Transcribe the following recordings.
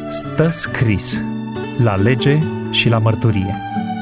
Stă scris la lege și la mărturie.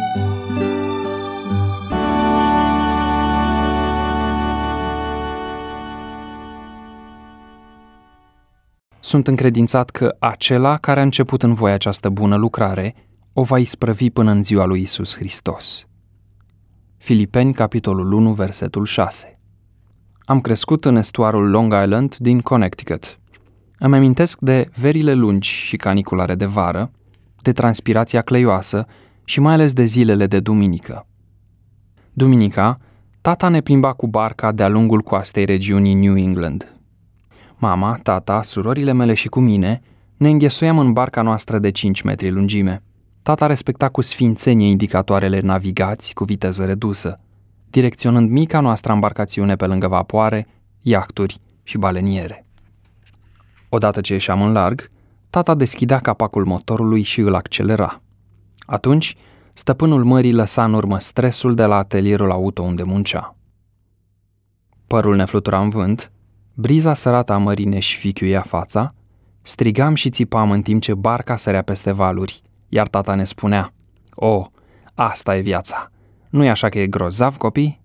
Sunt încredințat că acela care a început în voi această bună lucrare o va isprăvi până în ziua lui Iisus Hristos. Filipeni, capitolul 1, versetul 6. Am crescut în estuarul Long Island din Connecticut. Îmi amintesc de verile lungi și caniculare de vară, de transpirația cleioasă și mai ales de zilele de duminică. Duminica, tata ne plimba cu barca de-a lungul coastei regiunii New England. Mama, tata, surorile mele și cu mine ne înghesuiam în barca noastră de 5 metri lungime. Tata respecta cu sfințenie indicatoarele navigați cu viteză redusă, direcționând mica noastră embarcațiune pe lângă vapoare, iahturi și baleniere. Odată ce ieșeam în larg, tata deschidea capacul motorului și îl accelera. Atunci, stăpânul mării lăsa în urmă stresul de la atelierul auto unde muncea. Părul ne flutura în vânt, briza sărată a mării ne șvichiuia fața, strigam și țipam în timp ce barca sărea peste valuri, iar tata ne spunea: "O, asta e viața! Nu e așa că e grozav, copii?"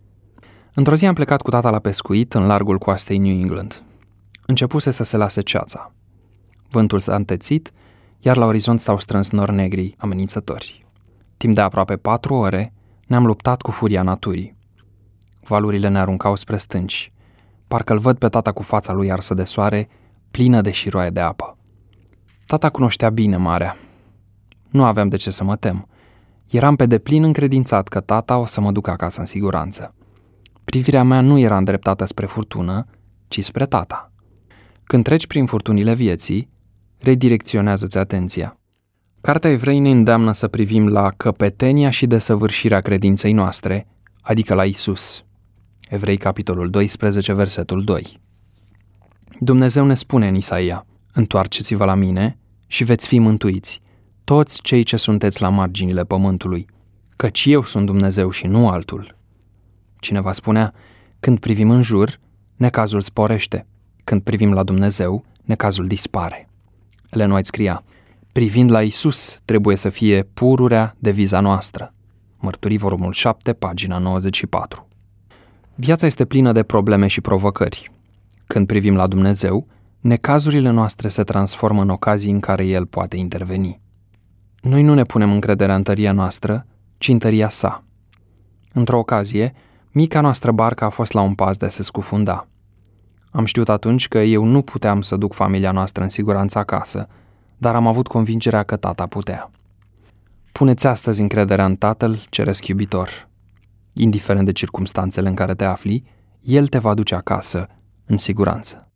Într-o zi am plecat cu tata la pescuit în largul coastei New England. Începuse să se lase ceața. Vântul s-a întețit, iar la orizont stau strâns nori negri amenințători. Timp de aproape 4 ore ne-am luptat cu furia naturii. Valurile ne aruncau spre stânci. Parcă-l văd pe tata cu fața lui arsă de soare, plină de șiroaie de apă. Tata cunoștea bine marea. Nu aveam de ce să mă tem. Eram pe deplin încredințat că tata o să mă ducă acasă în siguranță. Privirea mea nu era îndreptată spre furtună, ci spre tata. Când treci prin furtunile vieții, redirecționează-ți atenția. Cartea Evrei ne îndeamnă să privim la căpetenia și desăvârșirea credinței noastre, adică la Isus. Evrei, capitolul 12, versetul 2. Dumnezeu ne spune în Isaia: "Întoarceți-vă la mine și veți fi mântuiți, toți cei ce sunteți la marginile pământului, căci eu sunt Dumnezeu și nu altul." Cineva spunea: "Când privim în jur, necazul sporește. Când privim la Dumnezeu, necazul dispare." Ellen White scria: "Privind la Isus trebuie să fie pururea deviza noastră." Mărturii, volumul 7, pagina 94. Viața este plină de probleme și provocări. Când privim la Dumnezeu, necazurile noastre se transformă în ocazii în care El poate interveni. Noi nu ne punem încrederea în tăria noastră, ci în tăria sa. Într-o ocazie, mica noastră barcă a fost la un pas de a se scufunda. Am știut atunci că eu nu puteam să duc familia noastră în siguranță acasă, dar am avut convingerea că tata putea. Puneți astăzi încrederea în Tatăl Ceresc iubitor. Indiferent de circumstanțele în care te afli, El te va duce acasă în siguranță.